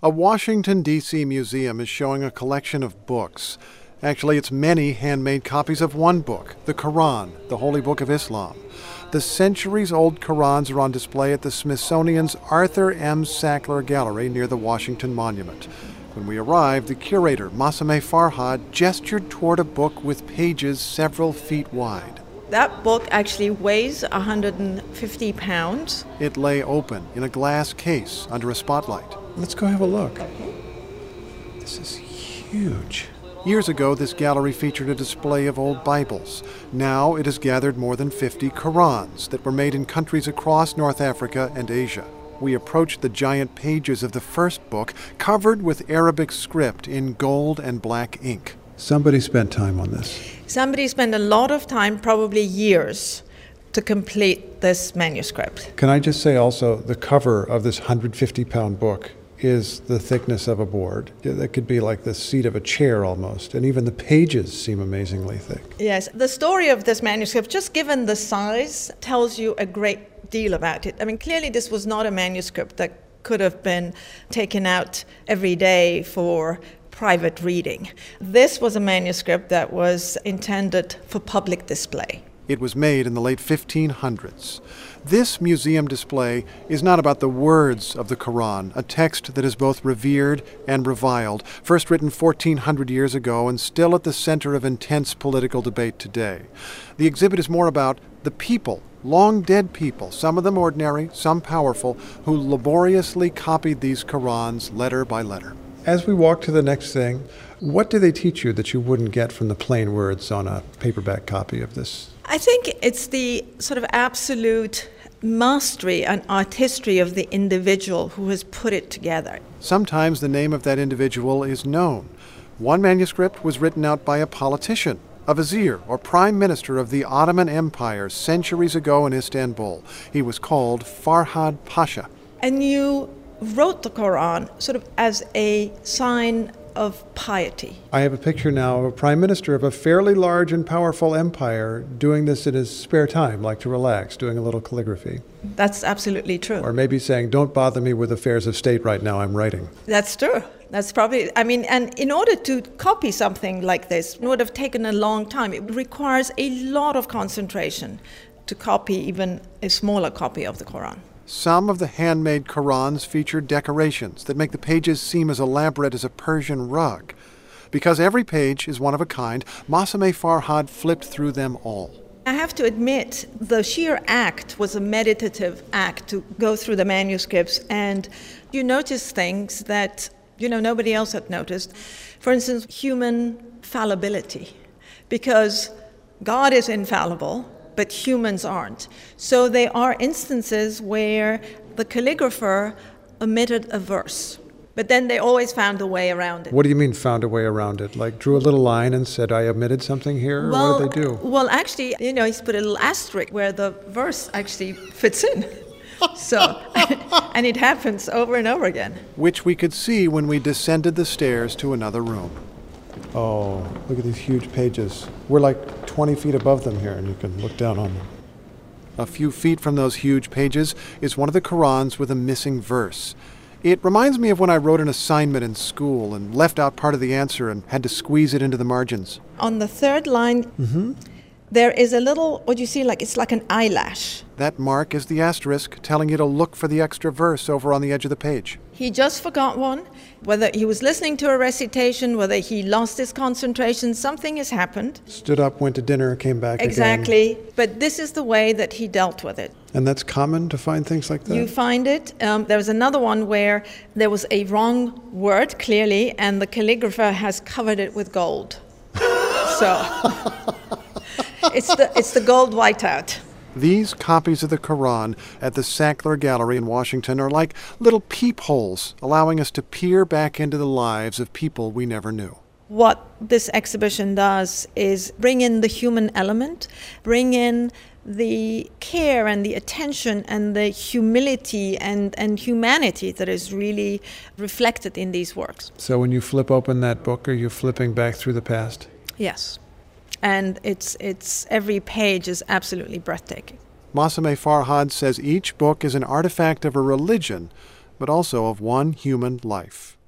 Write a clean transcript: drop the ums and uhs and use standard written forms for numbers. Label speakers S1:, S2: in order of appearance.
S1: A Washington, D.C. museum is showing a collection of books. Actually, it's many handmade copies of one book, the Quran, the Holy Book of Islam. The centuries-old Qurans are on display at the Smithsonian's Arthur M. Sackler Gallery near the Washington Monument. When we arrived, the curator, Masame Farhad, gestured toward a book with pages several feet wide.
S2: That book actually weighs 150 pounds.
S1: It lay open in a glass case under a spotlight. Let's go have a look. This is huge. Years ago, this gallery featured a display of old Bibles. Now it has gathered more than 50 Qurans that were made in countries across North Africa and Asia. We approached the giant pages of the first book, covered with Arabic script in gold and black ink. Somebody spent time on this.
S2: Somebody spent a lot of time, probably years, to complete this manuscript.
S1: Can I just say also, the cover of this 150-pound book is the thickness of a board. That could be like the seat of a chair almost, and even the pages seem amazingly thick.
S2: Yes, the story of this manuscript, just given the size, tells you a great deal about it. I mean, clearly this was not a manuscript that could have been taken out every day for private reading. This was a manuscript that was intended for public display.
S1: It was made in the late 1500s. This museum display is not about the words of the Quran, a text that is both revered and reviled, first written 1,400 years ago and still at the center of intense political debate today. The exhibit is more about the people, long dead people, some of them ordinary, some powerful, who laboriously copied these Qurans letter by letter. As we walk to the next thing, what do they teach you that you wouldn't get from the plain words on a paperback copy of this?
S2: I think it's the sort of absolute mastery and artistry of the individual who has put it together.
S1: Sometimes the name of that individual is known. One manuscript was written out by a politician, a vizier or prime minister of the Ottoman Empire centuries ago in Istanbul. He was called Farhad Pasha.
S2: And you wrote the Quran sort of as a sign of piety.
S1: I have a picture now of a prime minister of a fairly large and powerful empire doing this in his spare time, like to relax, doing a little calligraphy.
S2: That's absolutely true.
S1: Or maybe saying, don't bother me with affairs of state right now, I'm writing.
S2: That's true. That's probably, and in order to copy something like this, it would have taken a long time. It requires a lot of concentration to copy even a smaller copy of the Quran.
S1: Some of the handmade Qurans feature decorations that make the pages seem as elaborate as a Persian rug. Because every page is one of a kind, Masame Farhad flipped through them all.
S2: I have to admit, the sheer act was a meditative act to go through the manuscripts, and you notice things that, nobody else had noticed. For instance, human fallibility. Because God is infallible, but humans aren't. So there are instances where the calligrapher omitted a verse, but then they always found a way around it.
S1: What do you mean found a way around it? Like drew a little line and said, I omitted something here? Or what did they do?
S2: Well, actually, he's put a little asterisk where the verse actually fits in. So, and it happens over and over again. Which we could see when we descended the stairs to another room. Oh, look at these huge pages. We're like 20 feet above them here, and you can look down on them. A few feet from those huge pages is one of the Qurans with a missing verse. It reminds me of when I wrote an assignment in school and left out part of the answer and had to squeeze it into the margins. On the third line, there is a little, what you see, it's like an eyelash. That mark is the asterisk telling you to look for the extra verse over on the edge of the page. He just forgot one. Whether he was listening to a recitation, whether he lost his concentration, something has happened. Stood up, went to dinner, came back again. Exactly. But this is the way that he dealt with it. And that's common to find things like that? You find it. There was another one where there was a wrong word, clearly, and the calligrapher has covered it with gold. So it's the gold whiteout. These copies of the Quran at the Sackler Gallery in Washington are like little peepholes, allowing us to peer back into the lives of people we never knew. What this exhibition does is bring in the human element, bring in the care and the attention and the humility and humanity that is really reflected in these works. So when you flip open that book, are you flipping back through the past? Yes. And it's every page is absolutely breathtaking. Masame Farhad says each book is an artifact of a religion,
S1: but also of one human life.